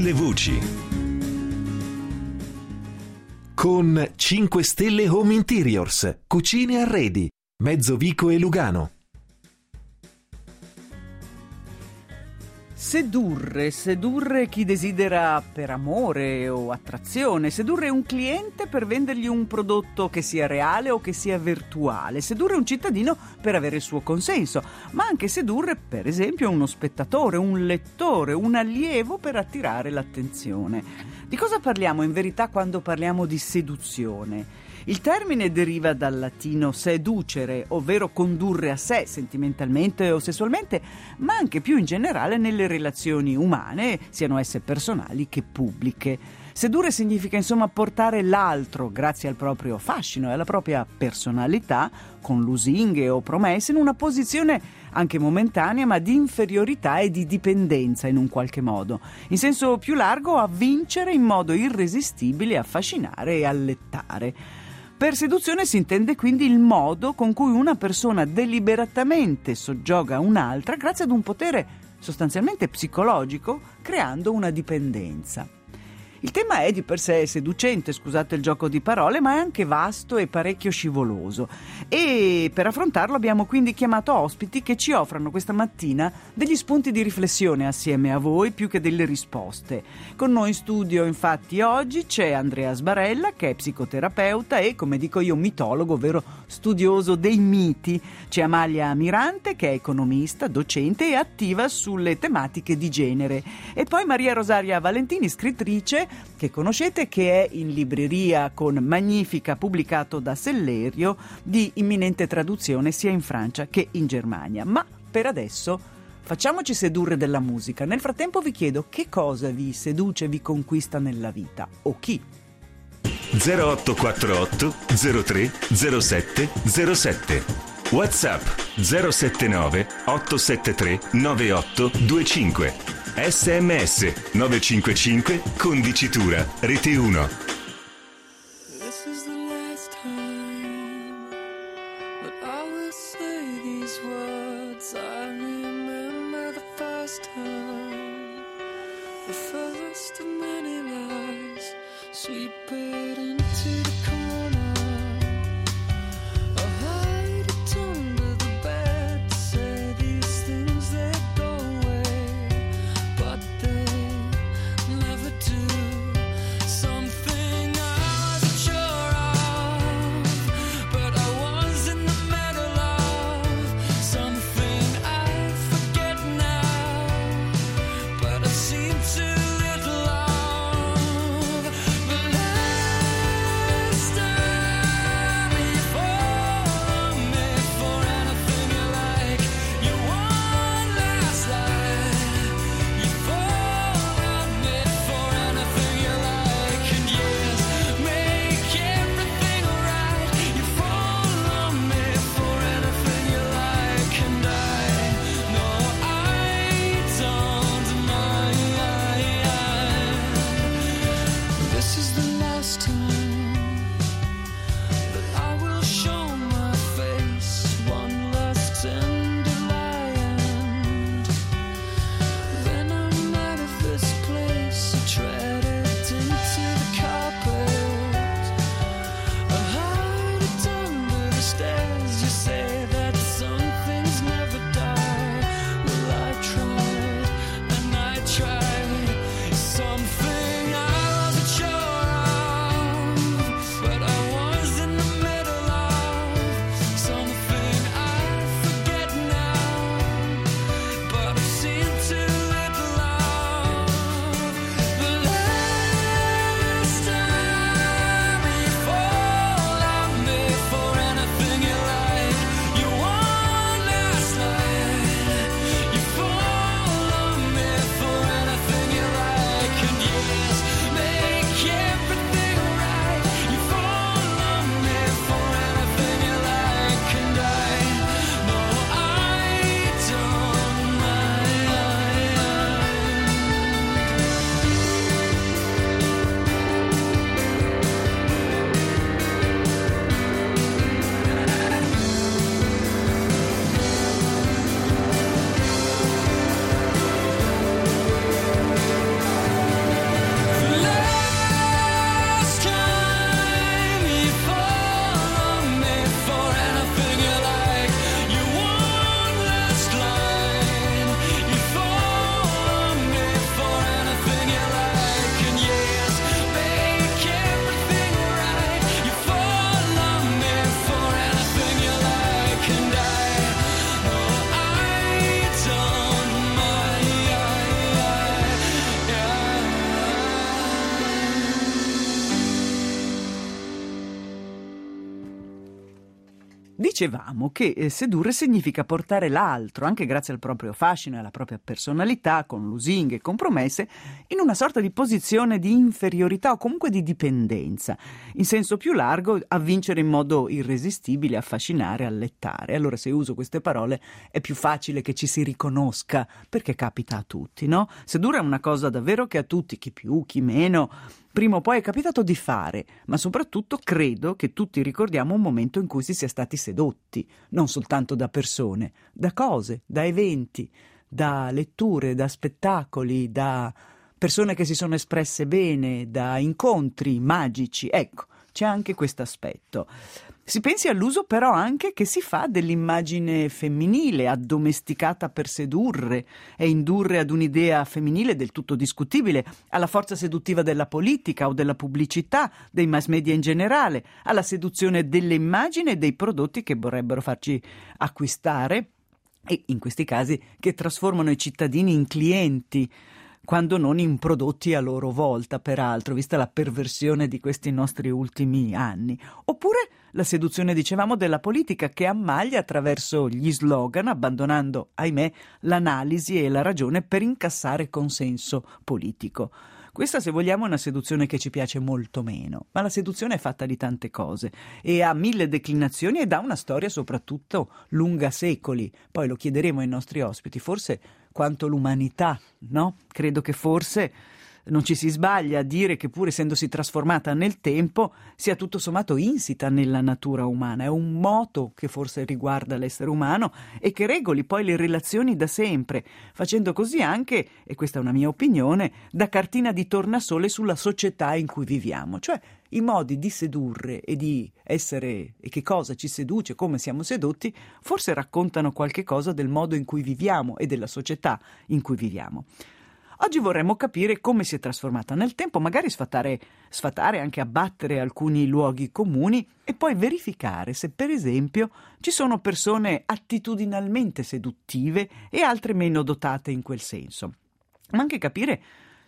Mille voci. Con 5 Stelle Home Interiors, cucine e arredi, Mezzovico e Lugano. Sedurre chi desidera per amore o attrazione, sedurre un cliente per vendergli un prodotto che sia reale o che sia virtuale, sedurre un cittadino per avere il suo consenso, ma anche sedurre per esempio uno spettatore, un lettore, un allievo per attirare l'attenzione. Di cosa parliamo in verità quando parliamo di seduzione? Il termine deriva dal latino seducere, ovvero condurre a sé sentimentalmente o sessualmente, ma anche più in generale nelle relazioni umane, siano esse personali che pubbliche. Sedurre significa insomma portare l'altro, grazie al proprio fascino e alla propria personalità, con lusinghe o promesse, in una posizione anche momentanea, ma di inferiorità e di dipendenza in un qualche modo. In senso più largo, a vincere in modo irresistibile, affascinare e allettare. Per seduzione si intende quindi il modo con cui una persona deliberatamente soggioga un'altra grazie ad un potere sostanzialmente psicologico, creando una dipendenza. Il tema è di per sé seducente, scusate il gioco di parole, ma è anche vasto e parecchio scivoloso. E per affrontarlo abbiamo quindi chiamato ospiti che ci offrano questa mattina degli spunti di riflessione assieme a voi più che delle risposte. Con noi in studio infatti oggi c'è Andrea Sbarella, che è psicoterapeuta e, come dico io, mitologo, ovvero studioso dei miti. C'è Amalia Mirante, che è economista, docente e attiva sulle tematiche di genere. E poi Maria Rosaria Valentini, scrittrice, che conoscete, che è in libreria con Magnifica, pubblicato da Sellerio, di imminente traduzione sia in Francia che in Germania. Ma per adesso facciamoci sedurre dalla musica. Nel frattempo vi chiedo che cosa vi seduce, vi conquista nella vita, o chi. 0848 03 07 07 WhatsApp 079 873 9825 SMS 955 con dicitura Rete 1. This is the last time that I will say these words. I remember the first time, the first of many lies, sweep it into the corner. I hide it under the bed, say these things that go away, but they never do. Something I wasn't sure of, but I was in the middle of. Something I forget now, but I've seen too little of. But Dicevamo che sedurre significa portare l'altro, anche grazie al proprio fascino e alla propria personalità, con lusinghe e compromesse, in una sorta di posizione di inferiorità o comunque di dipendenza. In senso più largo, a vincere in modo irresistibile, affascinare, allettare. Allora, se uso queste parole è più facile che ci si riconosca, perché capita a tutti, no? Sedurre è una cosa davvero che a tutti, chi più, chi meno, prima o poi è capitato di fare, ma soprattutto credo che tutti ricordiamo un momento in cui si sia stati sedotti, non soltanto da persone, da cose, da eventi, da letture, da spettacoli, da persone che si sono espresse bene, da incontri magici. Ecco, c'è anche questo aspetto. Si pensi all'uso però anche che si fa dell'immagine femminile, addomesticata per sedurre e indurre ad un'idea femminile del tutto discutibile, alla forza seduttiva della politica o della pubblicità, dei mass media in generale, alla seduzione delle immagini e dei prodotti che vorrebbero farci acquistare e, in questi casi, che trasformano i cittadini in clienti, quando non in prodotti a loro volta, peraltro, vista la perversione di questi nostri ultimi anni. Oppure la seduzione, dicevamo, della politica che ammaglia attraverso gli slogan, abbandonando, ahimè, l'analisi e la ragione per incassare consenso politico. Questa, se vogliamo, è una seduzione che ci piace molto meno, ma la seduzione è fatta di tante cose e ha 1000 declinazioni ed ha una storia soprattutto lunga secoli. Poi lo chiederemo ai nostri ospiti, forse quanto l'umanità, no? Credo che forse non ci si sbaglia a dire che, pur essendosi trasformata nel tempo, sia tutto sommato insita nella natura umana. È un moto che forse riguarda l'essere umano e che regoli poi le relazioni da sempre, facendo così anche, e questa è una mia opinione, da cartina di tornasole sulla società in cui viviamo. Cioè, i modi di sedurre e di essere, e che cosa ci seduce, come siamo sedotti, forse raccontano qualche cosa del modo in cui viviamo e della società in cui viviamo. Oggi vorremmo capire come si è trasformata nel tempo, magari sfatare, anche abbattere alcuni luoghi comuni e poi verificare se, per esempio, ci sono persone attitudinalmente seduttive e altre meno dotate in quel senso. Ma anche capire,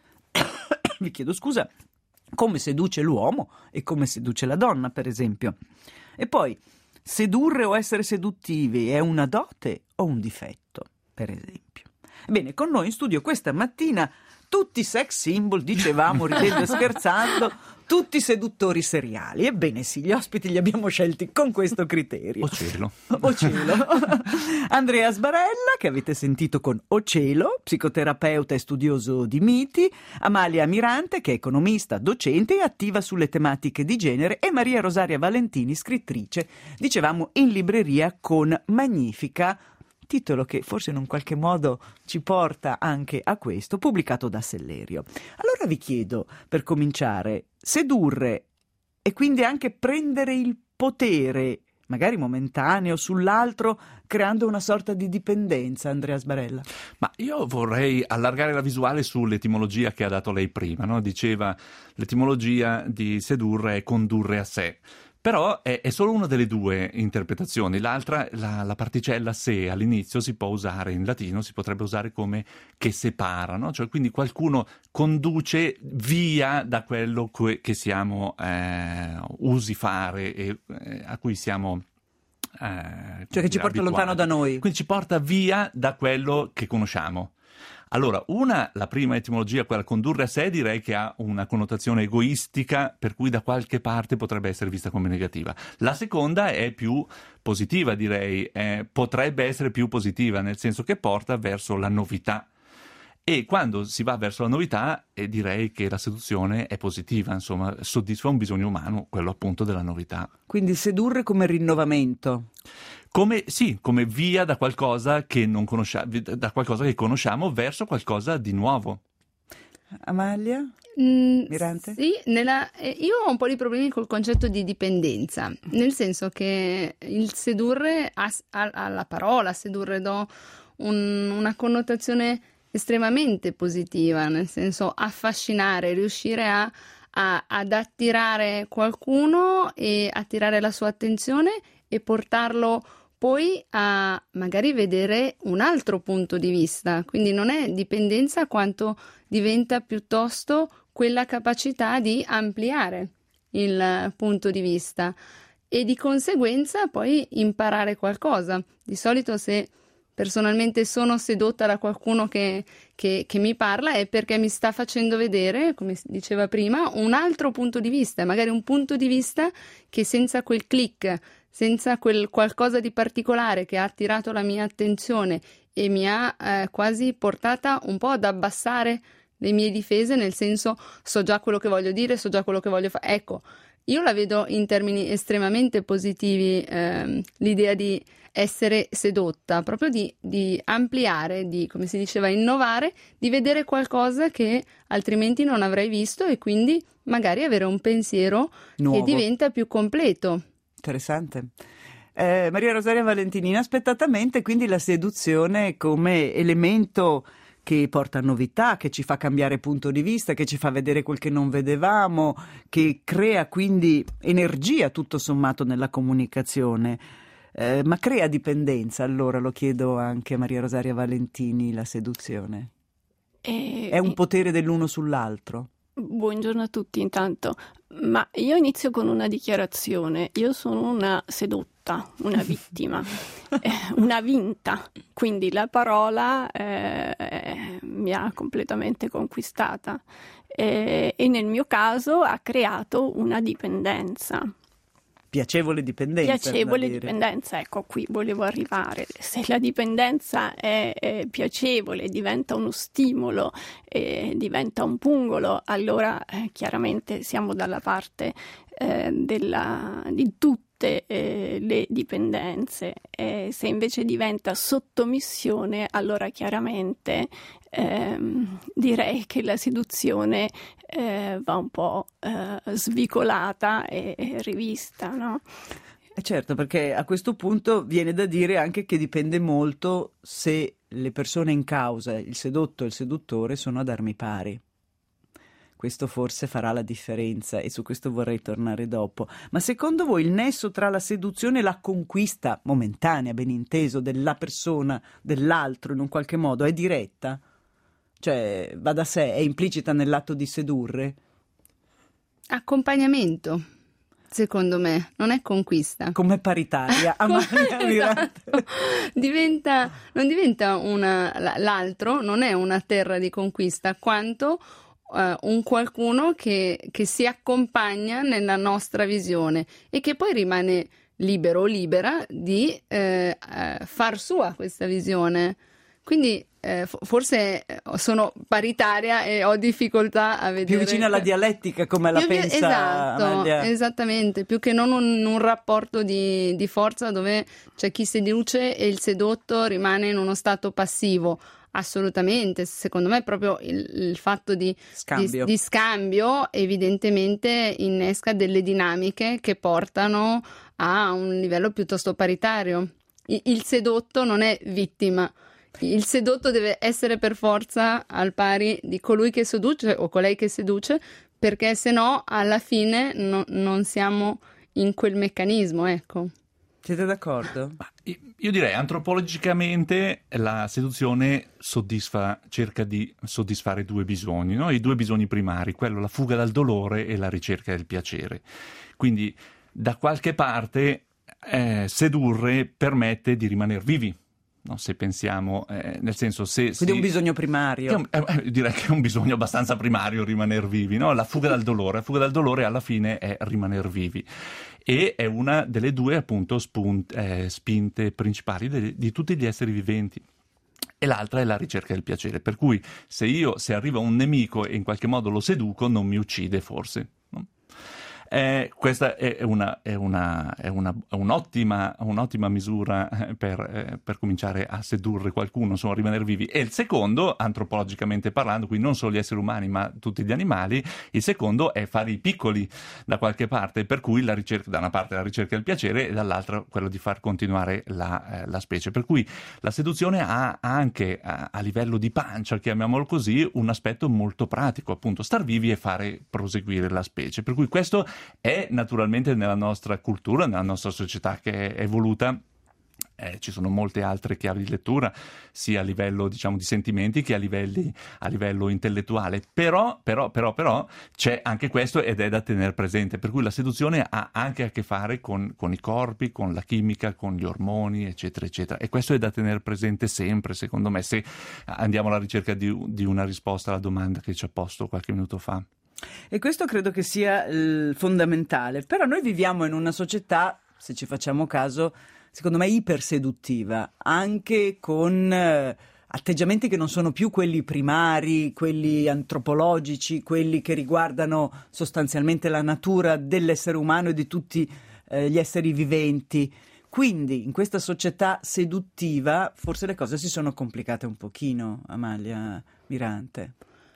vi chiedo scusa, come seduce l'uomo e come seduce la donna, per esempio. E poi, sedurre o essere seduttivi è una dote o un difetto, per esempio? Bene, con noi in studio questa mattina tutti sex symbol, dicevamo, ridendo e scherzando, tutti seduttori seriali. Ebbene sì, gli ospiti li abbiamo scelti con questo criterio. O cielo. O cielo. Andrea Sbarella, che avete sentito con O cielo, psicoterapeuta e studioso di miti, Amalia Mirante, che è economista, docente e attiva sulle tematiche di genere, e Maria Rosaria Valentini, scrittrice, dicevamo, in libreria con Magnifica, titolo che forse in un qualche modo ci porta anche a questo, pubblicato da Sellerio. Allora vi chiedo, per cominciare, sedurre e quindi anche prendere il potere, magari momentaneo, sull'altro, creando una sorta di dipendenza, Andrea Sbarella? Ma io vorrei allargare la visuale sull'etimologia che ha dato lei prima, no? Diceva, l'etimologia di sedurre è condurre a sé. Però è solo una delle due interpretazioni. L'altra, la particella se all'inizio si può usare in latino, si potrebbe usare come che separa, no? Cioè, quindi qualcuno conduce via da quello che siamo usi fare e a cui siamo cioè che ci porta abituati. lontano da noi. Quindi ci porta via da quello che conosciamo. Allora, la prima etimologia, quella condurre a sé, direi che ha una connotazione egoistica, per cui da qualche parte potrebbe essere vista come negativa. La seconda è più positiva, direi, potrebbe essere più positiva, nel senso che porta verso la novità. E quando si va verso la novità, direi che la seduzione è positiva, insomma, soddisfa un bisogno umano, quello appunto della novità. Quindi sedurre come rinnovamento. Come via da qualcosa che non conosciamo, da qualcosa che conosciamo verso qualcosa di nuovo. Amalia? Mirante? Sì, io ho un po' di problemi col concetto di dipendenza, nel senso che il sedurre, alla parola sedurre do una connotazione estremamente positiva, nel senso affascinare, riuscire ad attirare qualcuno e attirare la sua attenzione e portarlo poi a magari vedere un altro punto di vista. Quindi non è dipendenza quanto diventa piuttosto quella capacità di ampliare il punto di vista. e di conseguenza poi imparare qualcosa. Di solito, se personalmente sono sedotta da qualcuno che mi parla, è perché mi sta facendo vedere, come si diceva prima, un altro punto di vista, magari un punto di vista che senza quel click, senza quel qualcosa di particolare che ha attirato la mia attenzione e mi ha quasi portata un po' ad abbassare le mie difese, nel senso, so già quello che voglio dire, so già quello che voglio fare. Ecco, io la vedo in termini estremamente positivi, l'idea di essere sedotta, proprio di ampliare, di, come si diceva, innovare, di vedere qualcosa che altrimenti non avrei visto e quindi magari avere un pensiero Nuovo. che diventa più completo. Interessante. Maria Rosaria Valentini, inaspettatamente quindi la seduzione come elemento che porta a novità, che ci fa cambiare punto di vista, che ci fa vedere quel che non vedevamo, che crea quindi energia tutto sommato nella comunicazione. Ma crea dipendenza, allora lo chiedo anche a Maria Rosaria Valentini, la seduzione? È un potere dell'uno sull'altro? Buongiorno a tutti intanto, ma io inizio con una dichiarazione. Io sono una sedotta, una vittima, una vinta, quindi la parola mi ha completamente conquistata e nel mio caso ha creato una dipendenza. Piacevole dipendenza. Piacevole dipendenza, ecco, qui volevo arrivare. Se la dipendenza è piacevole, diventa uno stimolo, diventa un pungolo, allora chiaramente siamo dalla parte di tutte le dipendenze. Se invece diventa sottomissione, allora chiaramente direi che la seduzione va un po' svicolata e rivista, no? Certo, perché a questo punto viene da dire anche che dipende molto se le persone in causa, il sedotto e il seduttore, sono ad armi pari. Questo forse farà la differenza e su questo vorrei tornare dopo. Ma secondo voi il nesso tra la seduzione e la conquista momentanea, ben inteso, della persona, dell'altro in un qualche modo, è diretta? Cioè, va da sé, è implicita nell'atto di sedurre? Accompagnamento, secondo me, non è conquista. Come paritaria, Amalia Mirante. Non diventa l'altro, non è una terra di conquista, quanto un qualcuno che si accompagna nella nostra visione e che poi rimane libero o libera di far sua questa visione. Quindi forse sono paritaria e ho difficoltà a vedere. Più vicina alla dialettica, come la pensa esatto, Amalia. Esattamente, più che non un rapporto di forza dove c'è chi seduce e il sedotto rimane in uno stato passivo. Assolutamente, secondo me proprio il fatto di scambio evidentemente innesca delle dinamiche che portano a un livello piuttosto paritario. Il sedotto non è vittima. Il sedotto deve essere per forza al pari di colui che seduce o colei che seduce, perché se no alla fine non siamo in quel meccanismo, ecco. Siete d'accordo? Io direi antropologicamente la seduzione cerca di soddisfare due bisogni, no? I due bisogni primari, quello la fuga dal dolore e la ricerca del piacere. Quindi da qualche parte sedurre permette di rimanere vivi. No, se pensiamo, nel senso se... Quindi è un bisogno primario. Direi che è un bisogno abbastanza primario rimanere vivi, no? La fuga dal dolore. La fuga dal dolore alla fine è rimanere vivi. E è una delle due, appunto, spinte principali di tutti gli esseri viventi. E l'altra è la ricerca del piacere. Per cui se arriva un nemico e in qualche modo lo seduco, non mi uccide forse. No? Questa è un'ottima misura per cominciare a sedurre qualcuno, insomma, rimanere vivi. E il secondo, antropologicamente parlando, quindi non solo gli esseri umani ma tutti gli animali, il secondo è fare i piccoli da qualche parte, per cui la ricerca, da una parte la ricerca del piacere e dall'altra quello di far continuare la specie. Per cui la seduzione ha anche a livello di pancia, chiamiamolo così, un aspetto molto pratico, appunto star vivi e fare proseguire la specie. Per cui questo è naturalmente nella nostra cultura, nella nostra società che è evoluta, ci sono molte altre chiavi di lettura, sia a livello diciamo di sentimenti che a livello intellettuale, però c'è anche questo ed è da tenere presente, per cui la seduzione ha anche a che fare con i corpi, con la chimica, con gli ormoni, eccetera eccetera, e questo è da tenere presente sempre, secondo me, se andiamo alla ricerca di una risposta alla domanda che ci ha posto qualche minuto fa. E questo credo che sia fondamentale, però noi viviamo in una società, se ci facciamo caso, secondo me iperseduttiva, anche con atteggiamenti che non sono più quelli primari, quelli antropologici, quelli che riguardano sostanzialmente la natura dell'essere umano e di tutti gli esseri viventi. Quindi in questa società seduttiva forse le cose si sono complicate un pochino, Amalia Mirante,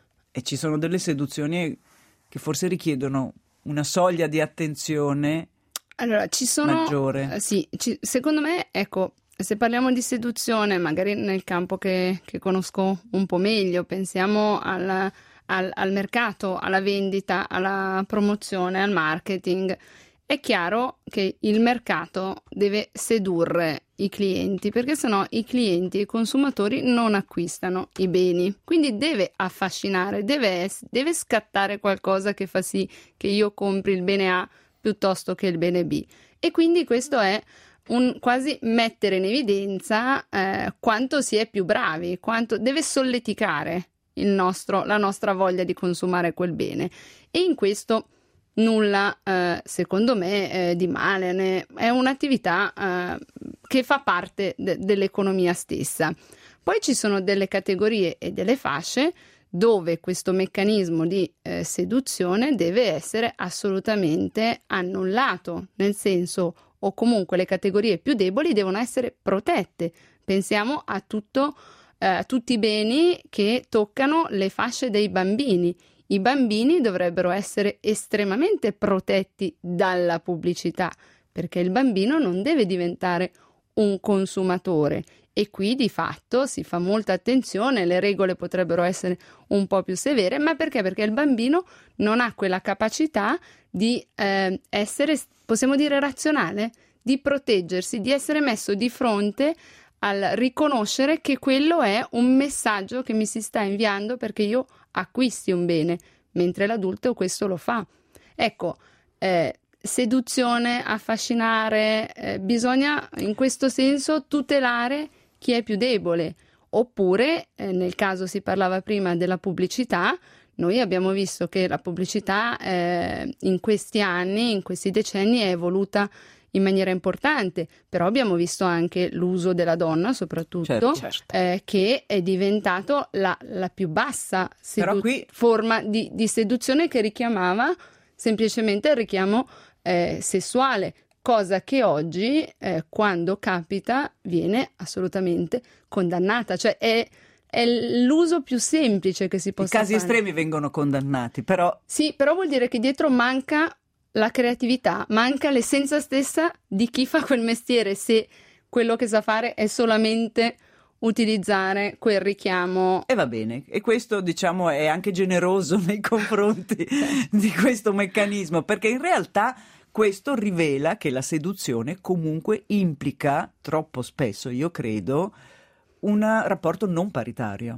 e ci sono delle seduzioni che forse richiedono una soglia di attenzione. Allora, ci sono maggiore. Secondo me, ecco, se parliamo di seduzione, magari nel campo che conosco un po' meglio, pensiamo al mercato, alla vendita, alla promozione, al marketing. È chiaro che il mercato deve sedurre i clienti, perché sennò i clienti, i consumatori non acquistano i beni. Quindi deve affascinare, deve scattare qualcosa che fa sì che io compri il bene A piuttosto che il bene B. E quindi questo è un quasi mettere in evidenza quanto si è più bravi, quanto deve solleticare la nostra voglia di consumare quel bene. E in questo nulla, secondo me, di male, è un'attività che fa parte dell'economia stessa. Poi ci sono delle categorie e delle fasce dove questo meccanismo di seduzione deve essere assolutamente annullato, nel senso, o comunque le categorie più deboli devono essere protette. Pensiamo a tutti i beni che toccano le fasce dei bambini. I bambini dovrebbero essere estremamente protetti dalla pubblicità, perché il bambino non deve diventare un consumatore. E qui di fatto si fa molta attenzione, le regole potrebbero essere un po' più severe, ma perché? Perché il bambino non ha quella capacità di essere, possiamo dire, razionale, di proteggersi, di essere messo di fronte al riconoscere che quello è un messaggio che mi si sta inviando perché io acquisti un bene, mentre l'adulto questo lo fa. Ecco, seduzione, affascinare, bisogna in questo senso tutelare chi è più debole, oppure nel caso si parlava prima della pubblicità, noi abbiamo visto che la pubblicità in questi anni, in questi decenni è evoluta in maniera importante, però abbiamo visto anche l'uso della donna soprattutto, certo. Che è diventato la più bassa forma di seduzione, che richiamava semplicemente il richiamo sessuale, cosa che oggi quando capita viene assolutamente condannata, cioè è l'uso più semplice che si possa fare. I casi estremi vengono condannati, però... Sì, però vuol dire che dietro manca la creatività, manca l'essenza stessa di chi fa quel mestiere, se quello che sa fare è solamente utilizzare quel richiamo. E va bene, e questo diciamo è anche generoso nei confronti di questo meccanismo, perché in realtà questo rivela che la seduzione comunque implica troppo spesso, io credo, un rapporto non paritario.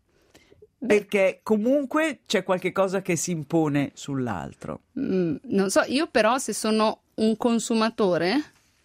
Perché comunque c'è qualche cosa che si impone sull'altro. Non so, io però se sono un consumatore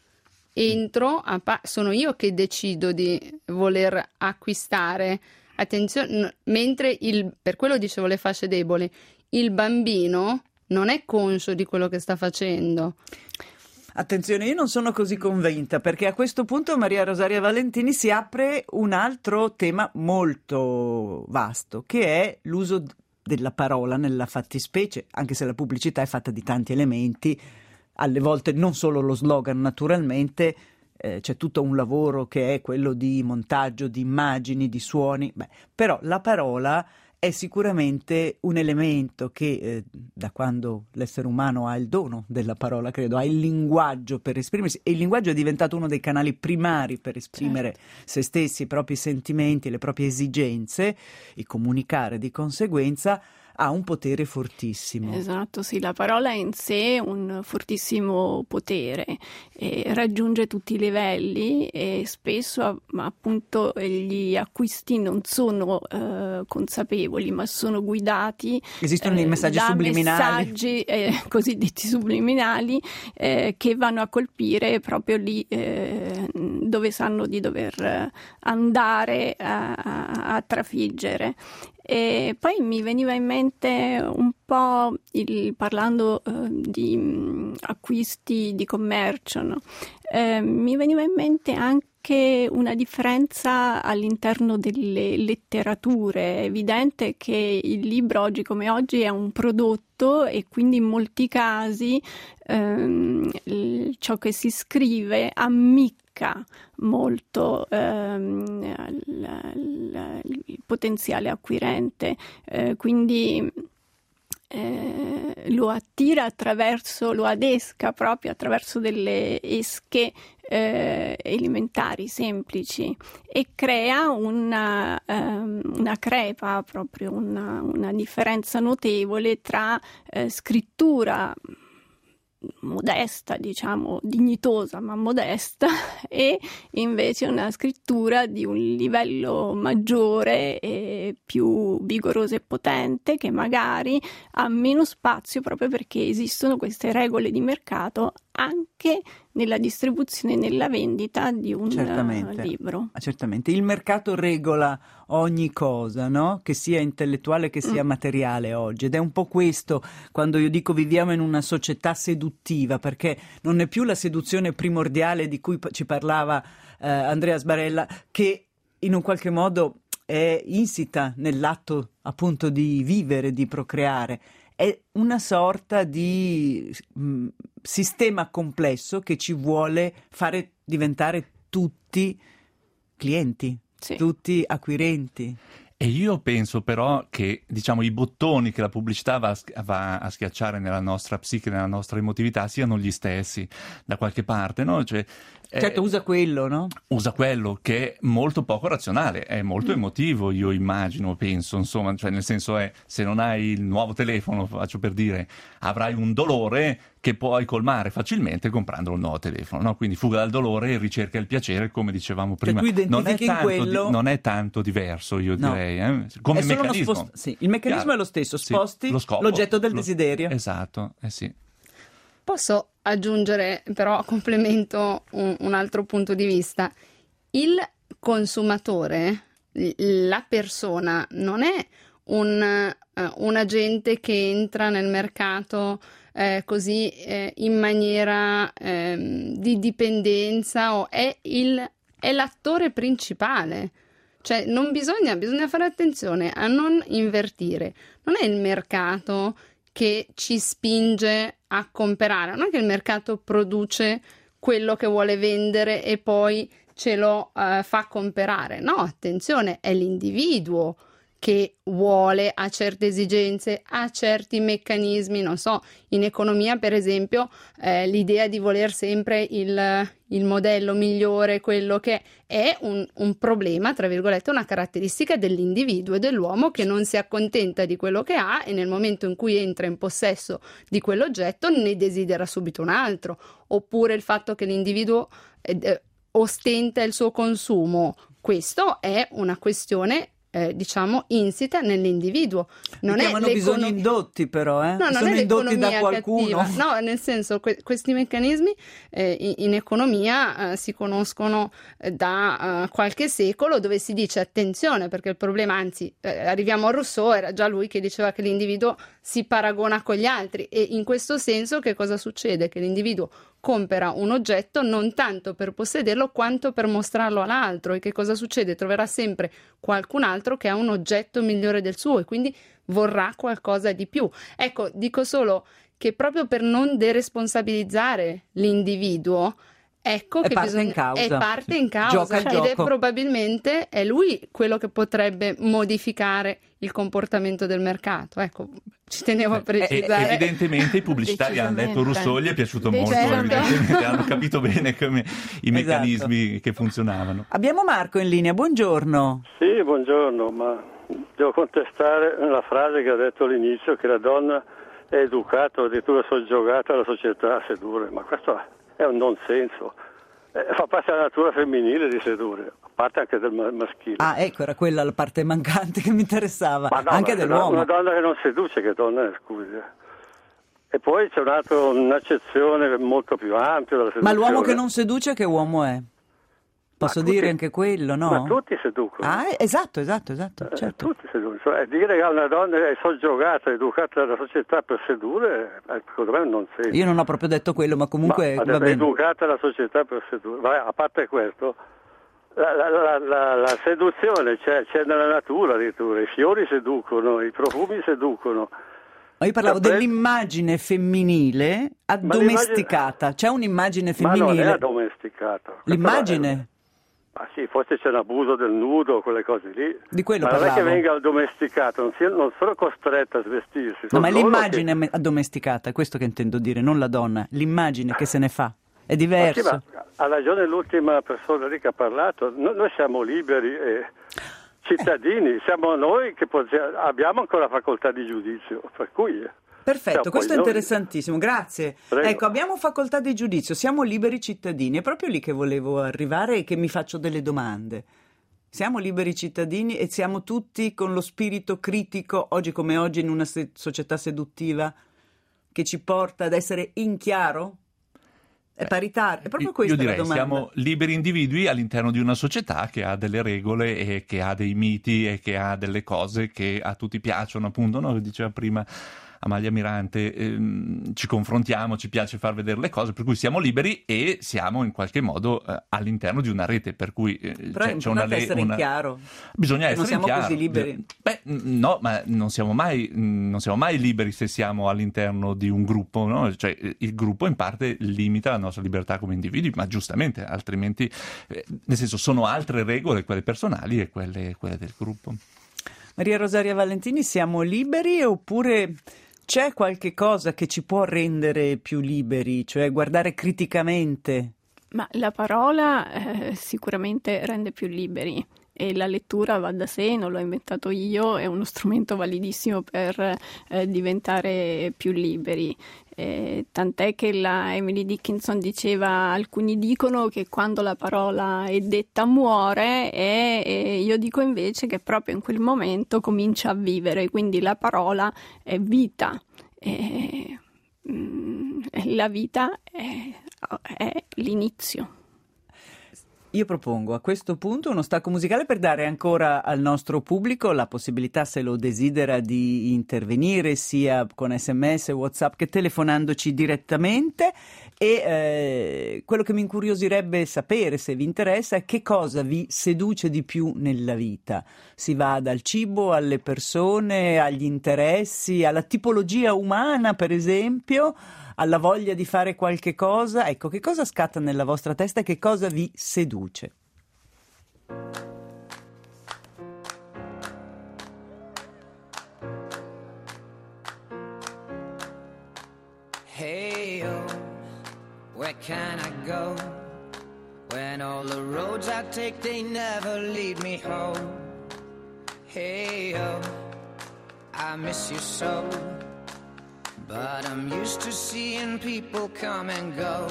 sono io che decido di voler acquistare. Attenzione, mentre per quello dicevo le fasce deboli, il bambino non è conscio di quello che sta facendo. Attenzione, io non sono così convinta, perché a questo punto Maria Rosaria Valentini si apre un altro tema molto vasto, che è l'uso della parola nella fattispecie, anche se la pubblicità è fatta di tanti elementi, alle volte non solo lo slogan naturalmente, c'è tutto un lavoro che è quello di montaggio, di immagini, di suoni, però la parola è sicuramente un elemento che da quando l'essere umano ha il dono della parola, credo, ha il linguaggio per esprimersi, e il linguaggio è diventato uno dei canali primari per esprimere se stessi, i propri sentimenti, le proprie esigenze, e comunicare di conseguenza, ha un potere fortissimo. Esatto, sì, la parola è in sé un fortissimo potere, raggiunge tutti i livelli e spesso appunto gli acquisti non sono consapevoli, ma sono guidati. Esistono i messaggi subliminali. Messaggi cosiddetti subliminali che vanno a colpire proprio lì dove sanno di dover andare a trafiggere. E poi mi veniva in mente un po' parlando di acquisti di commercio, no? Mi veniva in mente anche una differenza all'interno delle letterature. È evidente che il libro oggi come oggi è un prodotto e quindi in molti casi ciò che si scrive ammicca molto il potenziale acquirente, quindi lo attira lo adesca proprio attraverso delle esche elementari, semplici, e crea una crepa, proprio una differenza notevole tra scrittura modesta, diciamo dignitosa ma modesta, e invece una scrittura di un livello maggiore e più vigorosa e potente, che magari ha meno spazio proprio perché esistono queste regole di mercato anche nella distribuzione e nella vendita di un libro. Certamente, il mercato regola ogni cosa, no? Che sia intellettuale che sia materiale oggi, ed è un po' questo quando io dico viviamo in una società seduttiva, perché non è più la seduzione primordiale di cui ci parlava Andrea Sbarella, che in un qualche modo è insita nell'atto appunto di vivere, di procreare. È una sorta di sistema complesso che ci vuole fare diventare tutti clienti, sì, tutti acquirenti. E io penso però che, diciamo, i bottoni che la pubblicità va a schiacciare nella nostra psiche, nella nostra emotività, siano gli stessi da qualche parte, no? Cioè, certo, usa quello, no? Usa quello che è molto poco razionale, è molto emotivo, io immagino, penso, insomma, cioè nel senso è, se non hai il nuovo telefono, faccio per dire, avrai un dolore che puoi colmare facilmente comprando un nuovo telefono, no? Quindi fuga dal dolore e ricerca il piacere, come dicevamo prima. Cioè, tu identifichi non è tanto diverso, io direi, come meccanismo. Sì, il meccanismo è lo stesso, sposti l'oggetto del desiderio. Esatto, sì. Posso aggiungere però a complemento un altro punto di vista. Il consumatore, la persona, non è un agente che entra nel mercato così in maniera di dipendenza, o è l'attore principale. Cioè bisogna fare attenzione a non invertire. Non è il mercato che ci spinge a comprare, non è che il mercato produce quello che vuole vendere e poi ce lo fa comprare. No, attenzione, è l'individuo che vuole, ha certe esigenze, ha certi meccanismi, non so, in economia per esempio l'idea di voler sempre il modello migliore, quello che è un problema, tra virgolette, una caratteristica dell'individuo e dell'uomo, che non si accontenta di quello che ha e nel momento in cui entra in possesso di quell'oggetto ne desidera subito un altro. Oppure il fatto che l'individuo ostenta il suo consumo, questo è una questione diciamo insita nell'individuo. Non chiamano bisogni indotti, però no, sono indotti da qualcuno cattiva. No, nel senso questi meccanismi in economia si conoscono da qualche secolo, dove si dice attenzione, perché il problema, anzi arriviamo a Rousseau, era già lui che diceva che l'individuo si paragona con gli altri, e in questo senso che cosa succede? Che l'individuo compra un oggetto non tanto per possederlo quanto per mostrarlo all'altro, e che cosa succede? Troverà sempre qualcun altro che ha un oggetto migliore del suo e quindi vorrà qualcosa di più. Ecco, dico solo che proprio per non deresponsabilizzare l'individuo Ecco È che parte in causa. è parte in Gioca causa il ed è gioco. probabilmente è lui quello che potrebbe modificare il comportamento del mercato. Ecco, ci tenevo a precisare. Evidentemente i pubblicitari hanno letto Rousseau, gli è piaciuto molto, Decisamente. evidentemente hanno capito bene come i Esatto. meccanismi che funzionavano. Abbiamo Marco in linea, buongiorno. Sì, buongiorno, ma devo contestare la frase che ha detto all'inizio, che la donna è educata o addirittura soggiogata alla società a sedurre, ma questo è un non senso. Fa parte della natura femminile di sedurre, a parte anche del maschile. Ah, ecco, era quella la parte mancante che mi interessava, Ma no, anche ma dell'uomo. una donna che non seduce, che donna è, scusi. E poi c'è un'accezione molto più ampia della seduzione. Ma l'uomo che non seduce che uomo è? Posso tutti- dire anche quello, no? Ma tutti seducono. Ah, esatto, certo. Tutti seducono. Cioè, dire che una donna è soggiogata, educata dalla società per sedurre, secondo me è un non senso. Io non ho proprio detto quello, ma comunque Ma va bene. educata alla società per sedurre. Vabbè, a parte questo, la seduzione c'è nella natura addirittura. I fiori seducono, i profumi seducono. Ma io parlavo Sempre- dell'immagine femminile addomesticata. C'è un'immagine Ma non è femminile. addomesticata. L'immagine? Ah sì, forse c'è un abuso del nudo, quelle cose lì. Di quello ma non è che parlavo. venga addomesticata, non sono costretta a svestirsi. No, sono ma è loro l'immagine che- addomesticata, è questo che intendo dire, non la donna. L'immagine che se ne fa. È Ma sì, diverso. ma ha ragione l'ultima persona lì che ha parlato. Noi siamo liberi e cittadini, siamo noi che abbiamo ancora facoltà di giudizio, per cui... Perfetto, poi questo è noi- interessantissimo, grazie. Prego. Ecco, abbiamo facoltà di giudizio, siamo liberi cittadini, è proprio lì che volevo arrivare e che mi faccio delle domande. Siamo liberi cittadini e siamo tutti con lo spirito critico, oggi come oggi, in una società seduttiva, che ci porta ad essere in chiaro? È paritario? È proprio questa Io direi la domanda. siamo liberi individui all'interno di una società che ha delle regole e che ha dei miti e che ha delle cose che a tutti piacciono, appunto, no? Diceva prima Amalia Mirante, ci confrontiamo, ci piace far vedere le cose, per cui siamo liberi e siamo in qualche modo all'interno di una rete, per cui Però è c'è una importante essere in chiaro. Bisogna Che non essere in siamo chiaro. così liberi. Beh, no, ma non siamo mai liberi se siamo all'interno di un gruppo, no? Cioè, il gruppo in parte limita la nostra libertà come individui, ma giustamente, altrimenti, nel senso, sono altre regole, quelle personali e quelle del gruppo. Maria Rosaria Valentini, siamo liberi oppure c'è qualche cosa che ci può rendere più liberi, cioè guardare criticamente? Ma la parola sicuramente rende più liberi e la lettura va da sé, non l'ho inventato io, è uno strumento validissimo per diventare più liberi. Tant'è che la Emily Dickinson diceva: alcuni dicono che quando la parola è detta muore, e io dico invece che proprio in quel momento comincia a vivere, quindi la parola è vita. La vita è l'inizio. Io propongo a questo punto uno stacco musicale per dare ancora al nostro pubblico la possibilità, se lo desidera, di intervenire sia con SMS, WhatsApp che telefonandoci direttamente, e quello che mi incuriosirebbe sapere, se vi interessa, è che cosa vi seduce di più nella vita. Si va dal cibo alle persone, agli interessi, alla tipologia umana, per esempio, alla voglia di fare qualche cosa. Ecco, che cosa scatta nella vostra testa e che cosa vi seduce? Hey, oh, where can I go? When all the roads I take, they never lead me home. Hey, oh, I miss you so. But I'm used to seeing people come and go.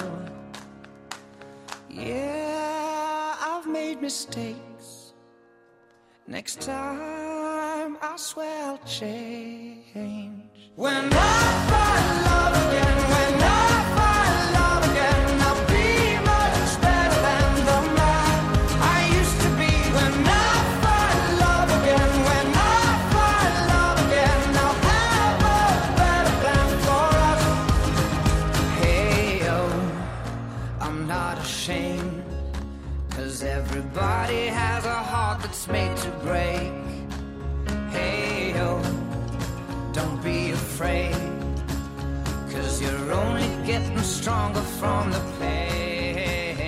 Yeah, I've made mistakes. Next time, I swear I'll change. When I find love again, when I find love again, I'll be much better than the man I used to be. When I find love again, when I find love again, I'll have a better plan for us. Hey, oh, I'm not ashamed, 'cause everybody has a heart that's made to break. Hey, oh, don't be afraid, 'cause you're only getting stronger from the pain.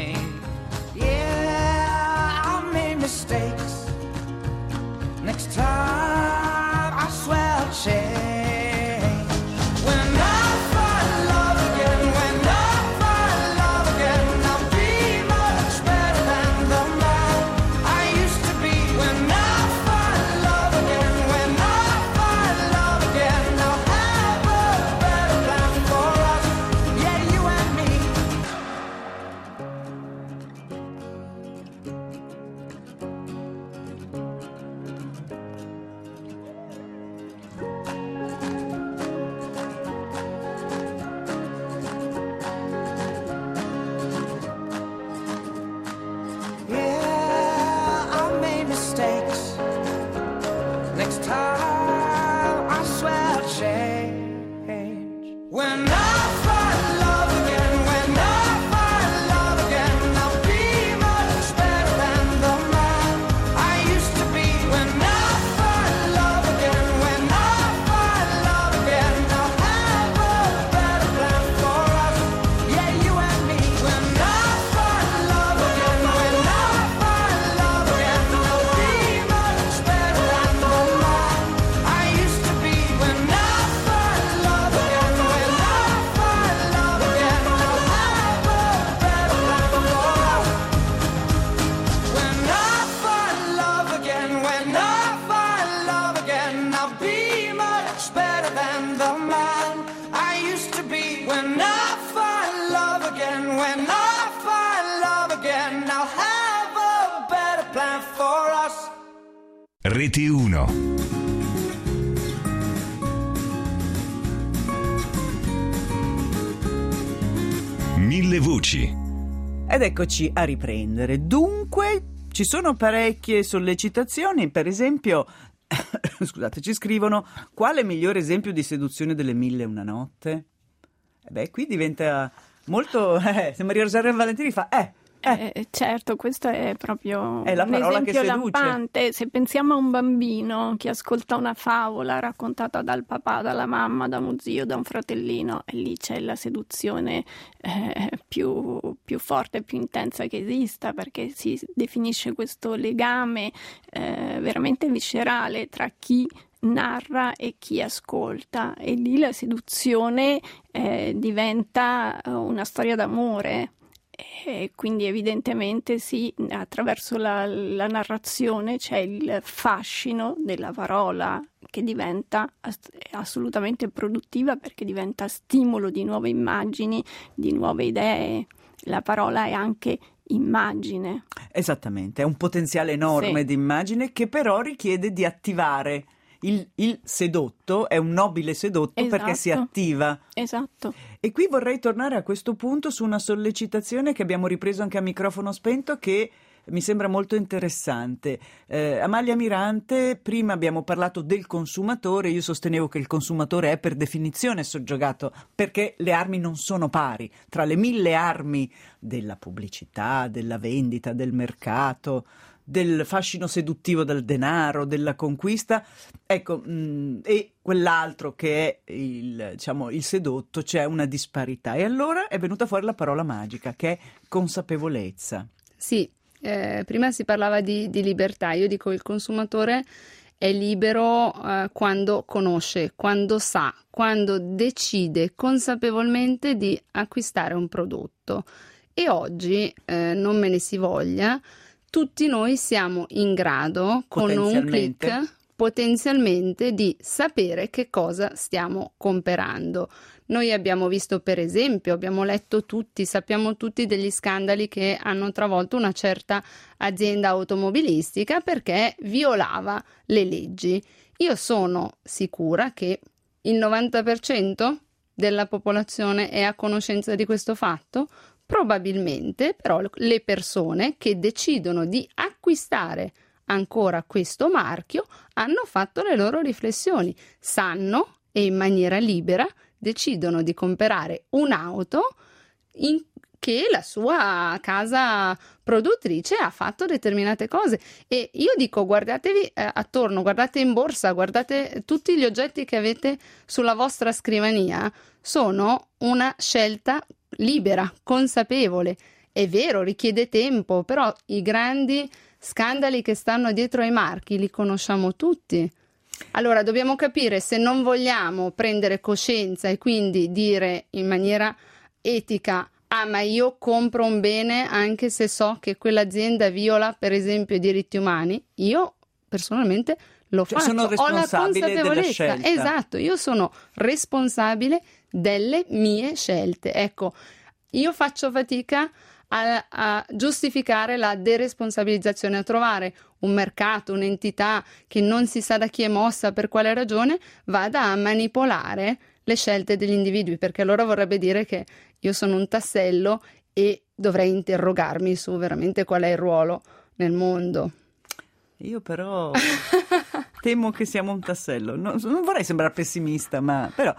Rete 1. Mille voci. Ed eccoci a riprendere. Dunque, ci sono parecchie sollecitazioni, per esempio, scusate, ci scrivono: quale migliore esempio di seduzione delle 1001 notte? Qui diventa molto... se Maria Rosaria Valentini fa... Certo, questo è proprio è la un parola esempio che seduce. lampante. Se pensiamo a un bambino che ascolta una favola raccontata dal papà, dalla mamma, da uno zio, da un fratellino, e lì c'è la seduzione più forte, più intensa che esista, perché si definisce questo legame veramente viscerale tra chi narra e chi ascolta, e lì la seduzione diventa una storia d'amore. E quindi evidentemente sì, attraverso la narrazione c'è il fascino della parola, che diventa assolutamente produttiva, perché diventa stimolo di nuove immagini, di nuove idee. La parola è anche immagine. Esattamente, è un potenziale enorme di immagine, che però richiede di attivare. Il sedotto è un nobile sedotto, perché si attiva. Esatto. E qui vorrei tornare a questo punto su una sollecitazione che abbiamo ripreso anche a microfono spento, che mi sembra molto interessante. Amalia Mirante, prima abbiamo parlato del consumatore. Io sostenevo che il consumatore è per definizione soggiogato, perché le armi non sono pari. Tra le 1000 armi della pubblicità, della vendita, del mercato, del fascino seduttivo del denaro, della conquista, ecco, e quell'altro che è il sedotto, c'è una disparità. E allora è venuta fuori la parola magica, che è consapevolezza. Sì, prima si parlava di libertà. Io dico il consumatore è libero quando conosce, quando sa, quando decide consapevolmente di acquistare un prodotto. E oggi, non me ne si voglia, tutti noi siamo in grado, con un click, potenzialmente di sapere che cosa stiamo comprando. Noi abbiamo visto, per esempio, abbiamo letto tutti, sappiamo tutti degli scandali che hanno travolto una certa azienda automobilistica perché violava le leggi. Io sono sicura che il 90% della popolazione è a conoscenza di questo fatto. Probabilmente però le persone che decidono di acquistare ancora questo marchio hanno fatto le loro riflessioni, sanno e in maniera libera decidono di comprare un'auto che la sua casa produttrice ha fatto determinate cose. E io dico, guardatevi attorno, guardate in borsa, guardate tutti gli oggetti che avete sulla vostra scrivania, sono una scelta libera, consapevole. È vero, richiede tempo, però i grandi scandali che stanno dietro ai marchi li conosciamo tutti. Allora dobbiamo capire se non vogliamo prendere coscienza e quindi dire in maniera etica: ah, ma io compro un bene anche se so che quell'azienda viola per esempio i diritti umani. Io personalmente lo faccio, sono responsabile della scelta. Esatto, io sono responsabile delle mie scelte. Ecco, io faccio fatica a giustificare la deresponsabilizzazione, a trovare un mercato, un'entità che non si sa da chi è mossa, per quale ragione vada a manipolare le scelte degli individui, perché allora vorrebbe dire che io sono un tassello e dovrei interrogarmi su veramente qual è il ruolo nel mondo. Io però temo che siamo un tassello. Non vorrei sembrare pessimista, ma però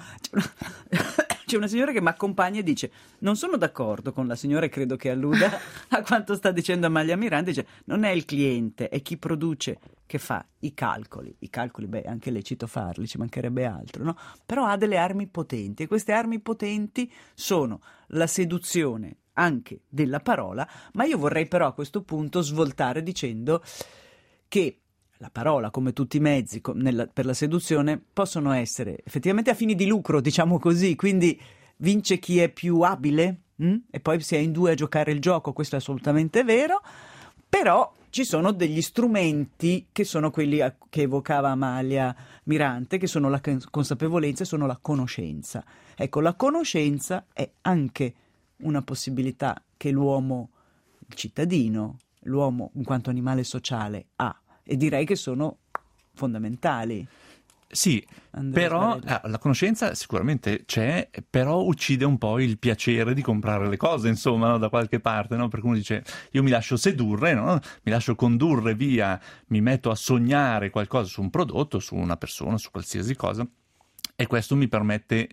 c'è una signora che mi accompagna e dice: non sono d'accordo con la signora, e credo che alluda a quanto sta dicendo Amalia Miranda. Dice: non è il cliente, è chi produce che fa i calcoli. I calcoli, beh, è anche lecito farli, ci mancherebbe altro, no? Però ha delle armi potenti, e queste armi potenti sono la seduzione anche della parola. Ma io vorrei però a questo punto svoltare dicendo che la parola, come tutti i mezzi per la seduzione, possono essere effettivamente a fini di lucro, diciamo così, quindi vince chi è più abile, e poi si è in due a giocare il gioco, questo è assolutamente vero, però ci sono degli strumenti che sono quelli che evocava Amalia Mirante, che sono la consapevolezza e sono la conoscenza. Ecco, la conoscenza è anche una possibilità che l'uomo, il cittadino, l'uomo in quanto animale sociale ha, e direi che sono fondamentali. Sì, Andrea però Sbarella. la conoscenza sicuramente c'è, però uccide un po' il piacere di comprare le cose, insomma, no? Da qualche parte, no? Perché uno dice, io mi lascio sedurre, no? Mi lascio condurre via, mi metto a sognare qualcosa su un prodotto, su una persona, su qualsiasi cosa, e questo mi permette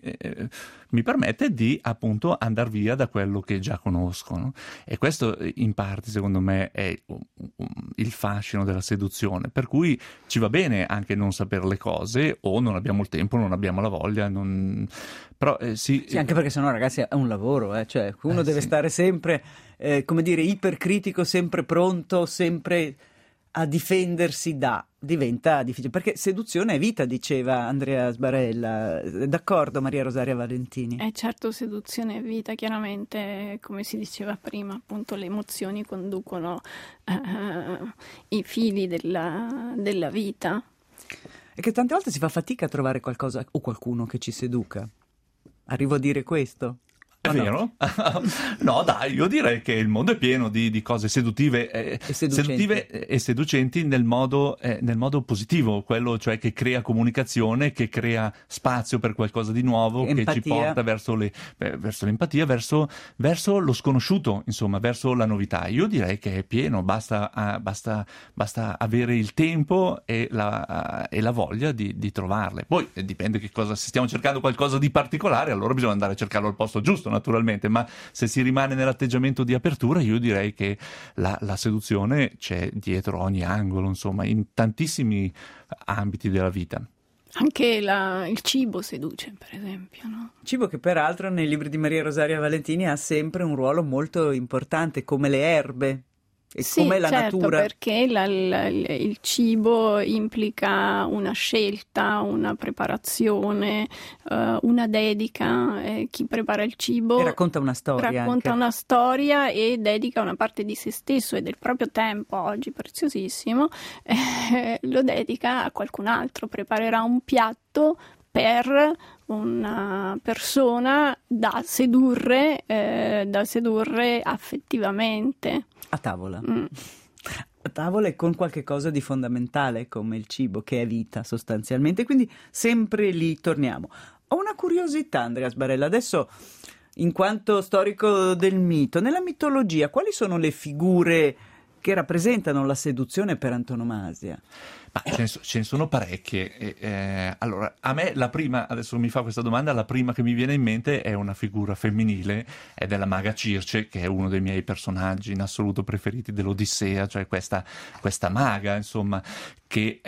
di appunto andare via da quello che già conosco, no? E questo in parte secondo me è il fascino della seduzione, per cui ci va bene anche non sapere le cose, o non abbiamo il tempo, non abbiamo la voglia, però sì, Sì, anche perché sennò ragazzi è un lavoro, cioè uno deve sì. stare sempre, come dire, ipercritico, sempre pronto, sempre a difendersi diventa difficile, perché seduzione è vita, diceva Andrea Sbarella. D'accordo, Maria Rosaria Valentini? Certo, seduzione è vita, chiaramente, come si diceva prima, appunto le emozioni conducono i fili della vita. E che tante volte si fa fatica a trovare qualcosa o qualcuno che ci seduca. Arrivo a dire questo? È O no? vero? No, dai, io direi che il mondo è pieno di cose seduttive e seducenti nel modo positivo, quello cioè che crea comunicazione, che crea spazio per qualcosa di nuovo, Empatia. che ci porta verso l'empatia, verso lo sconosciuto, insomma, verso la novità. Io direi che è pieno, basta avere il tempo e la voglia di trovarle. Poi dipende che cosa, se stiamo cercando qualcosa di particolare, allora bisogna andare a cercarlo al posto giusto, naturalmente, ma se si rimane nell'atteggiamento di apertura, io direi che la seduzione c'è dietro ogni angolo, insomma, in tantissimi ambiti della vita. Anche il cibo seduce, per esempio, no? Cibo che peraltro nei libri di Maria Rosaria Valentini ha sempre un ruolo molto importante, come le erbe e Sì, come la certo, natura. perché il cibo implica una scelta, una preparazione, una dedica. Chi prepara il cibo E racconta una storia racconta anche. una storia e dedica una parte di se stesso e del proprio tempo, oggi preziosissimo, lo dedica a qualcun altro. Preparerà un piatto per una persona da sedurre affettivamente. A tavola. A tavola e con qualche cosa di fondamentale come il cibo, che è vita sostanzialmente, quindi sempre lì torniamo. Ho una curiosità, Andrea Sbarella, adesso in quanto storico del mito, nella mitologia quali sono le figure che rappresentano la seduzione per antonomasia? Ma ce ne sono parecchie. Allora, a me la prima, adesso mi fa questa domanda, la prima che mi viene in mente è una figura femminile, è della maga Circe, che è uno dei miei personaggi in assoluto preferiti dell'Odissea, cioè questa maga, insomma, che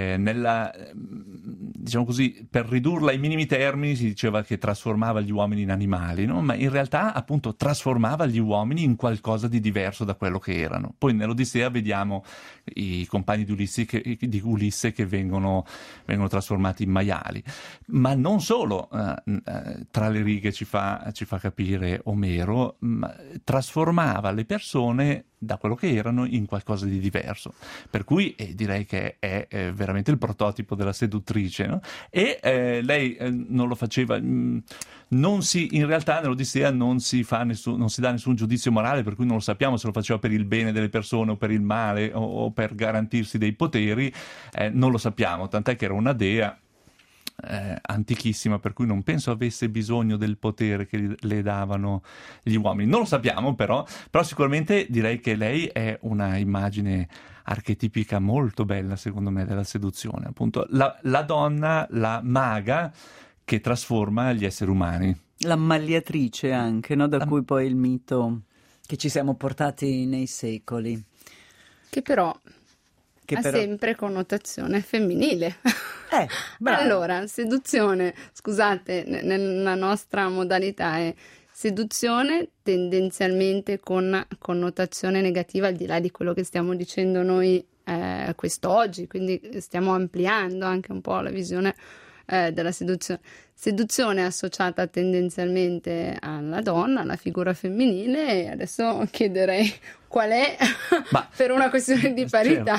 diciamo così, per ridurla ai minimi termini si diceva che trasformava gli uomini in animali, no? Ma in realtà appunto trasformava gli uomini in qualcosa di diverso da quello che erano. Poi nell'Odissea vediamo i compagni di Ulisse che vengono trasformati in maiali, ma non solo, tra le righe ci fa capire Omero, trasformava le persone da quello che erano in qualcosa di diverso, per cui direi che è veramente il prototipo della seduttrice, no? E lei non lo faceva, in realtà nell'Odissea non si dà nessun giudizio morale, per cui non lo sappiamo se lo faceva per il bene delle persone o per il male o per garantirsi dei poteri, non lo sappiamo, tant'è che era una dea antichissima, per cui non penso avesse bisogno del potere che le davano gli uomini. Non lo sappiamo, però sicuramente direi che lei è una immagine archetipica molto bella, secondo me, della seduzione, appunto la donna, la maga che trasforma gli esseri umani. L'ammaliatrice anche, no? Da cui poi il mito che ci siamo portati nei secoli. Che però ha sempre connotazione femminile. Bravo. Allora, seduzione, scusate, nella nostra modalità è seduzione tendenzialmente con connotazione negativa, al di là di quello che stiamo dicendo noi quest'oggi, quindi stiamo ampliando anche un po' la visione della seduzione. Seduzione associata tendenzialmente alla donna, alla figura femminile, e adesso chiederei qual è, per una questione di parità,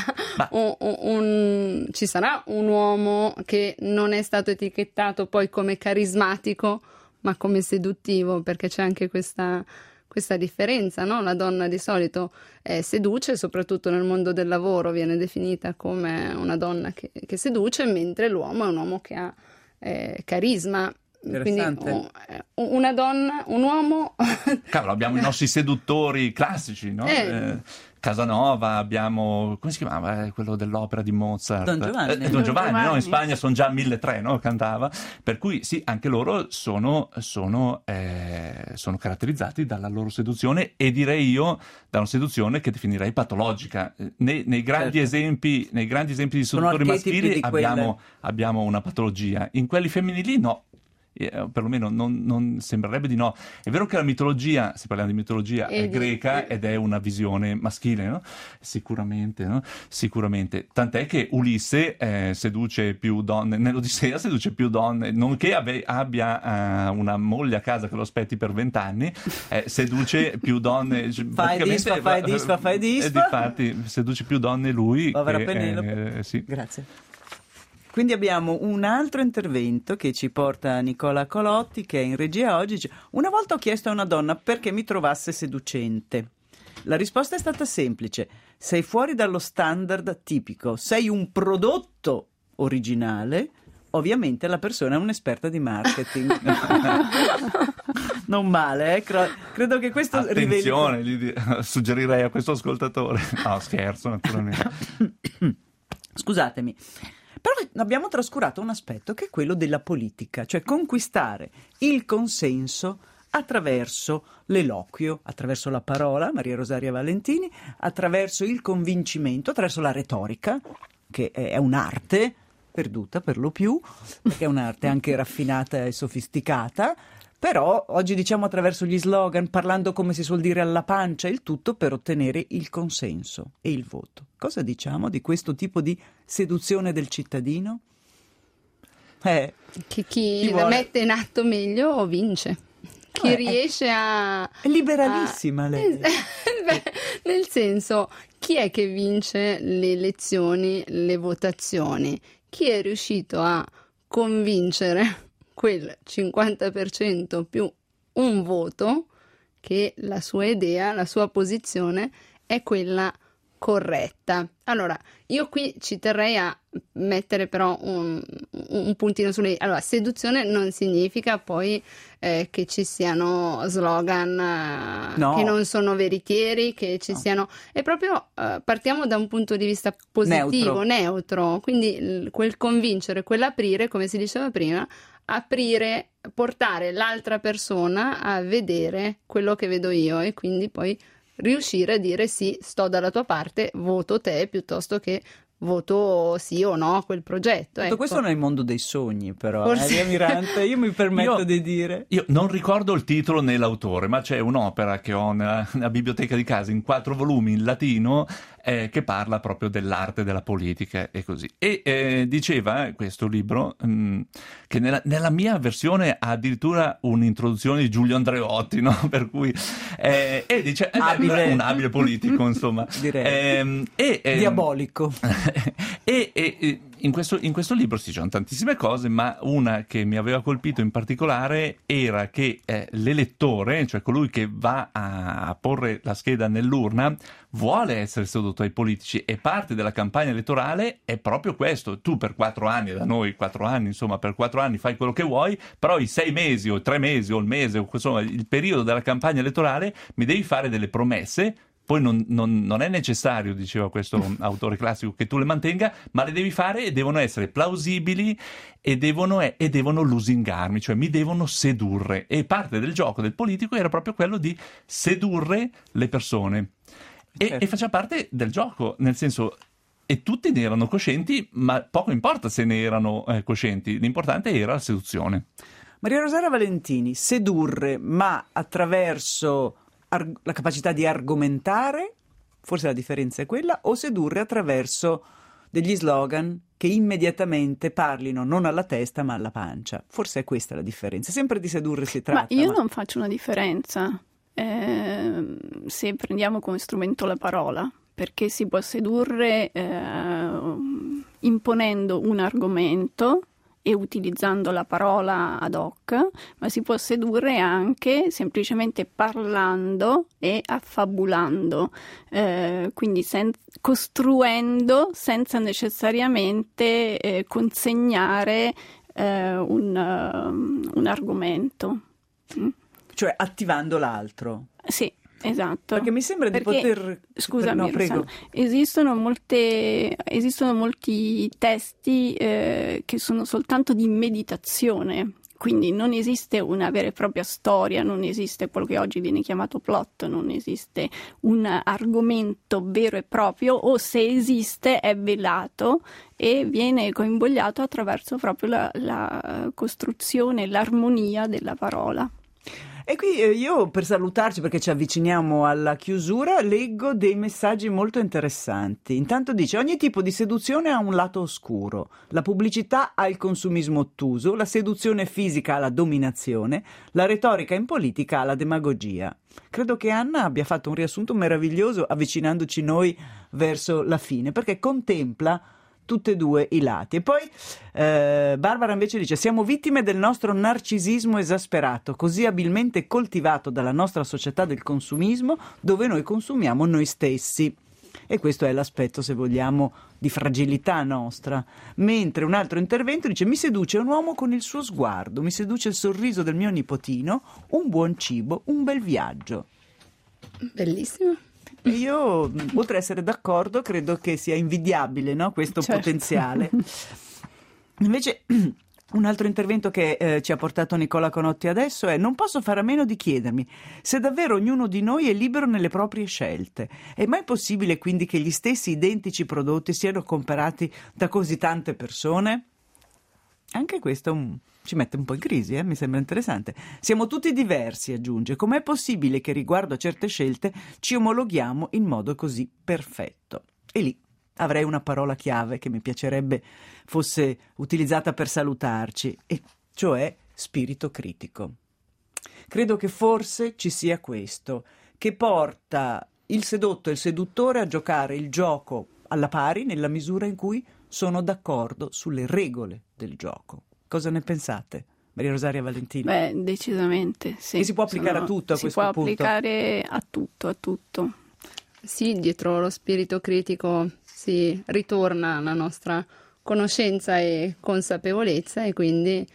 ci sarà un uomo che non è stato etichettato poi come carismatico, ma come seduttivo, perché c'è anche questa questa differenza, no? La donna di solito seduce, soprattutto nel mondo del lavoro viene definita come una donna che seduce, mentre l'uomo è un uomo che ha carisma. Quindi una donna, un uomo. Cavolo, abbiamo i nostri seduttori classici, no? Casanova, abbiamo, come si chiamava quello dell'opera di Mozart? Don Giovanni. Don Giovanni, no? In Spagna sono già 1.300, no? Cantava. Per cui sì, anche loro sono caratterizzati dalla loro seduzione, e direi io da una seduzione che definirei patologica. Nei grandi esempi di seduttori maschili abbiamo una patologia. In quelli femminili no. Perlomeno non sembrerebbe di no. È vero che la mitologia, se parliamo di mitologia, è greca ed è una visione maschile, no? Sicuramente, no? Sicuramente. Tant'è che Ulisse seduce più donne, nell'Odissea seduce più donne, nonché abbia una moglie a casa che lo aspetti per 20 anni, seduce più donne. Fai disfa. E difatti seduce più donne lui. Povera Penelope. Sì. Grazie. Quindi abbiamo un altro intervento che ci porta Nicola Colotti, che è in regia oggi. Dice: una volta ho chiesto a una donna perché mi trovasse seducente. La risposta è stata semplice: sei fuori dallo standard tipico, sei un prodotto originale. Ovviamente la persona è un'esperta di marketing. Non male, credo che questo attenzione, suggerirei a questo ascoltatore. No, scherzo, naturalmente. Scusatemi. Però abbiamo trascurato un aspetto che è quello della politica, cioè conquistare il consenso attraverso l'eloquio, attraverso la parola, Maria Rosaria Valentini, attraverso il convincimento, attraverso la retorica, che è un'arte perduta per lo più, perché è un'arte anche raffinata e sofisticata. Però oggi diciamo attraverso gli slogan, parlando come si suol dire alla pancia, il tutto per ottenere il consenso e il voto. Cosa diciamo di questo tipo di seduzione del cittadino? Che chi la mette in atto meglio vince. Chi riesce a... È liberalissima lei. Beh, nel senso, chi è che vince le elezioni, le votazioni? Chi è riuscito a convincere quel 50% più un voto che la sua idea, la sua posizione è quella corretta. Allora, io qui ci terrei a mettere però un puntino sulle... Allora, seduzione non significa poi che ci siano slogan che non sono veritieri, che ci siano... È proprio, partiamo da un punto di vista positivo, neutro. Quindi quel convincere, quell'aprire, come si diceva prima, aprire, portare l'altra persona a vedere quello che vedo io e quindi poi riuscire a dire sì, sto dalla tua parte, voto te piuttosto che voto sì o no a quel progetto. Tutto questo nel mondo dei sogni, però, Via Mirante, io mi permetto di dire. Io non ricordo il titolo né l'autore, ma c'è un'opera che ho nella biblioteca di casa in 4 volumi in latino che parla proprio dell'arte della politica e così. E diceva questo libro che nella mia versione ha addirittura un'introduzione di Giulio Andreotti, no? Per cui e dice un abile politico, insomma. Direi. Diabolico. E in questo libro si dicono tantissime cose, ma una che mi aveva colpito in particolare era che l'elettore, cioè colui che va a porre la scheda nell'urna, vuole essere sedotto ai politici, e parte della campagna elettorale è proprio questo. Tu per 4 anni, da noi 4 anni, insomma, per 4 anni fai quello che vuoi, però i 6 mesi o 3 mesi o il mese, o insomma il periodo della campagna elettorale, mi devi fare delle promesse. Poi non è necessario, diceva questo autore classico, che tu le mantenga, ma le devi fare e devono essere plausibili e devono lusingarmi, cioè mi devono sedurre. E parte del gioco del politico era proprio quello di sedurre le persone. E faceva parte del gioco, nel senso... E tutti ne erano coscienti, ma poco importa se ne erano coscienti, l'importante era la seduzione. Maria Rosaria Valentini, sedurre, ma attraverso... la capacità di argomentare, forse la differenza è quella, o sedurre attraverso degli slogan che immediatamente parlino non alla testa ma alla pancia. Forse è questa la differenza. Sempre di sedurre si tratta. Ma io non faccio una differenza se prendiamo come strumento la parola, perché si può sedurre imponendo un argomento e utilizzando la parola ad hoc, ma si può sedurre anche semplicemente parlando e affabulando, quindi costruendo senza necessariamente consegnare un argomento. Cioè attivando l'altro. Sì. Esatto. Perché mi sembra di poter... Scusami, no, prego. Esistono molti testi che sono soltanto di meditazione, quindi non esiste una vera e propria storia, non esiste quello che oggi viene chiamato plot, non esiste un argomento vero e proprio, o se esiste è velato e viene coinvolto attraverso proprio la costruzione, l'armonia della parola. E qui io, per salutarci, perché ci avviciniamo alla chiusura, leggo dei messaggi molto interessanti. Intanto dice: ogni tipo di seduzione ha un lato oscuro. La pubblicità ha il consumismo ottuso, la seduzione fisica ha la dominazione, la retorica in politica ha la demagogia. Credo che Anna abbia fatto un riassunto meraviglioso avvicinandoci noi verso la fine, perché contempla tutti e due i lati. E poi Barbara invece dice: siamo vittime del nostro narcisismo esasperato, così abilmente coltivato dalla nostra società del consumismo, dove noi consumiamo noi stessi. E questo è l'aspetto, se vogliamo, di fragilità nostra. Mentre un altro intervento dice: mi seduce un uomo con il suo sguardo, mi seduce il sorriso del mio nipotino, un buon cibo, un bel viaggio. Bellissimo. Io, oltre ad essere d'accordo, credo che sia invidiabile, no? Questo potenziale. Invece, un altro intervento che ci ha portato Nicola Conotti adesso è: non posso fare a meno di chiedermi se davvero ognuno di noi è libero nelle proprie scelte. È mai possibile quindi che gli stessi identici prodotti siano comprati da così tante persone? Anche questo ci mette un po' in crisi, mi sembra interessante. Siamo tutti diversi, aggiunge. Com'è possibile che riguardo a certe scelte ci omologhiamo in modo così perfetto? E lì avrei una parola chiave che mi piacerebbe fosse utilizzata per salutarci, e cioè spirito critico. Credo che forse ci sia questo, che porta il sedotto e il seduttore a giocare il gioco alla pari nella misura in cui sono d'accordo sulle regole del gioco. Cosa ne pensate, Maria Rosaria Valentini? Beh, decisamente, sì. E si può applicare a tutto a questo punto? Si può applicare a tutto. Sì, dietro lo spirito critico si ritorna la nostra conoscenza e consapevolezza, e quindi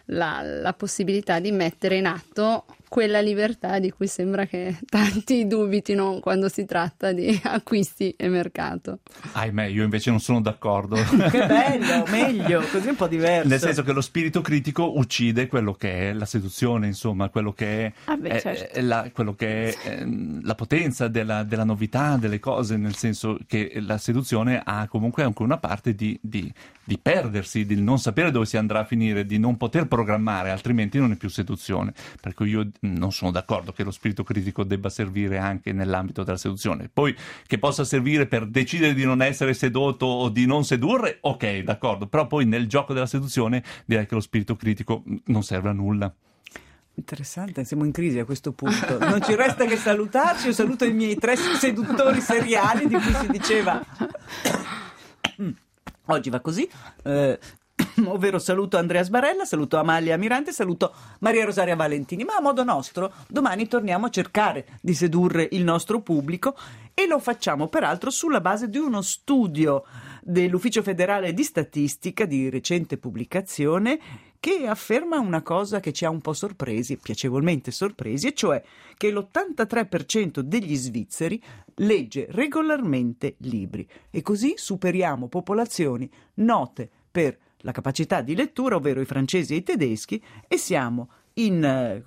la possibilità di mettere in atto quella libertà di cui sembra che tanti dubitino quando si tratta di acquisti e mercato. Ahimè, io invece non sono d'accordo. Che bello, meglio, così un po' diverso. Nel senso che lo spirito critico uccide quello che è la seduzione, insomma, quello che è, quello che è la potenza della novità, delle cose, nel senso che la seduzione ha comunque anche una parte di perdersi, di non sapere dove si andrà a finire, di non poter programmare, altrimenti non è più seduzione. Per cui io non sono d'accordo che lo spirito critico debba servire anche nell'ambito della seduzione. Poi che possa servire per decidere di non essere sedotto o di non sedurre, ok, d'accordo, però poi nel gioco della seduzione direi che lo spirito critico non serve a nulla. Interessante, siamo in crisi a questo punto. Non ci resta che salutarci. Io saluto i miei 3 seduttori seriali di cui si diceva oggi va così, ovvero saluto Andrea Sbarella, saluto Amalia Mirante, saluto Maria Rosaria Valentini. Ma a modo nostro domani torniamo a cercare di sedurre il nostro pubblico, e lo facciamo peraltro sulla base di uno studio dell'Ufficio Federale di Statistica di recente pubblicazione, che afferma una cosa che ci ha un po' sorpresi, piacevolmente sorpresi, e cioè che l'83% degli svizzeri legge regolarmente libri, e così superiamo popolazioni note per la capacità di lettura, ovvero i francesi e i tedeschi, e siamo in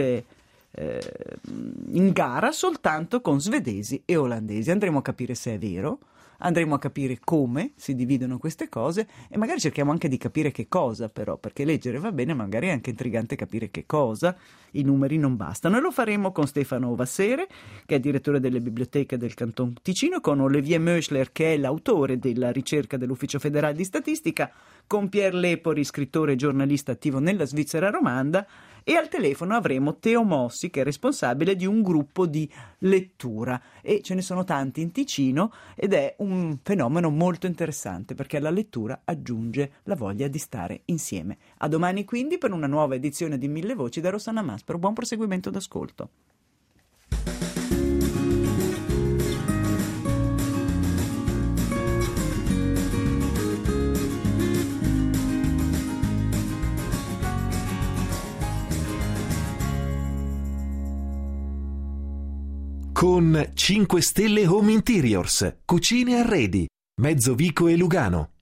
gara soltanto con svedesi e olandesi. Andremo a capire se è vero, andremo a capire come si dividono queste cose, e magari cerchiamo anche di capire che cosa, però, perché leggere va bene, magari è anche intrigante capire che cosa. I numeri non bastano, e lo faremo con Stefano Vassere, che è direttore delle biblioteche del Canton Ticino, con Olivier Möschler, che è l'autore della ricerca dell'Ufficio Federale di Statistica, con Pierre Lepori, scrittore e giornalista attivo nella Svizzera romanda, E al telefono avremo Teo Mossi, che è responsabile di un gruppo di lettura, e ce ne sono tanti in Ticino ed è un fenomeno molto interessante perché la lettura aggiunge la voglia di stare insieme. A domani quindi per una nuova edizione di Mille Voci da Rossana Maspero. Buon proseguimento d'ascolto. Con 5 Stelle Home Interiors, cucine e arredi, Mezzovico e Lugano.